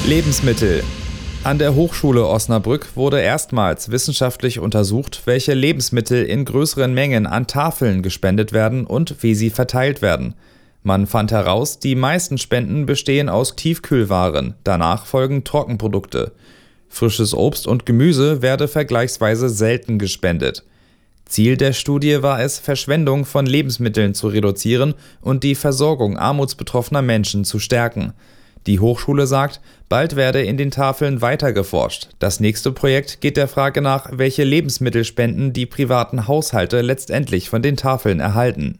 Lebensmittel. An der Hochschule Osnabrück wurde erstmals wissenschaftlich untersucht, welche Lebensmittel in größeren Mengen an Tafeln gespendet werden und wie sie verteilt werden. Man fand heraus, die meisten Spenden bestehen aus Tiefkühlwaren, danach folgen Trockenprodukte. Frisches Obst und Gemüse werde vergleichsweise selten gespendet. Ziel der Studie war es, Verschwendung von Lebensmitteln zu reduzieren und die Versorgung armutsbetroffener Menschen zu stärken. Die Hochschule sagt, bald werde in den Tafeln weiter geforscht. Das nächste Projekt geht der Frage nach, welche Lebensmittelspenden die privaten Haushalte letztendlich von den Tafeln erhalten.